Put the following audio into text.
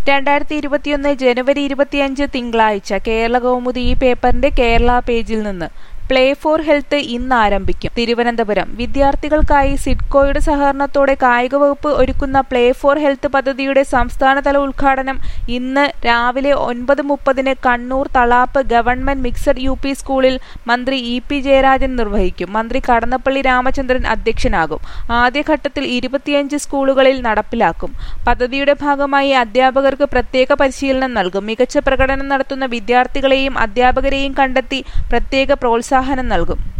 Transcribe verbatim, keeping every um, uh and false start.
രണ്ടായിരത്തി ഇരുപത്തിയൊന്ന് ജനുവരി ഇരുപത്തിയഞ്ച് തിങ്കളാഴ്ച കേരളകൗമുദി ഈ പേപ്പറിന്റെ കേരള പേജിൽ നിന്ന് പ്ലേ ഫോർ ഹെൽത്ത് ഇന്ന് ആരംഭിക്കും. തിരുവനന്തപുരം വിദ്യാർത്ഥികൾക്കായി സിഡ്കോയുടെ സഹകരണത്തോടെ കായികവകുപ്പ് ഒരുക്കുന്ന പ്ലേ ഫോർ ഹെൽത്ത് പദ്ധതിയുടെ സംസ്ഥാനതല ഉദ്ഘാടനം ഇന്ന് രാവിലെ ഒൻപത് മുപ്പതിന് Kannur Thalap government mixed U P സ്കൂളിൽ മന്ത്രി ഇ പി ജയരാജൻ നിർവഹിക്കും. മന്ത്രി കടന്നപ്പള്ളി രാമചന്ദ്രൻ അധ്യക്ഷനാകും. ആദ്യഘട്ടത്തിൽ ഇരുപത്തിയഞ്ച് സ്കൂളുകളിൽ നടപ്പിലാക്കും. പദ്ധതിയുടെ ഭാഗമായി അധ്യാപകർക്ക് പ്രത്യേക പരിശീലനം നൽകും. മികച്ച പ്രകടനം നടത്തുന്ന വിദ്യാർത്ഥികളെയും അധ്യാപകരെയും കണ്ടെത്തി പ്രത്യേക പ്രോത്സാഹനം നൽകും.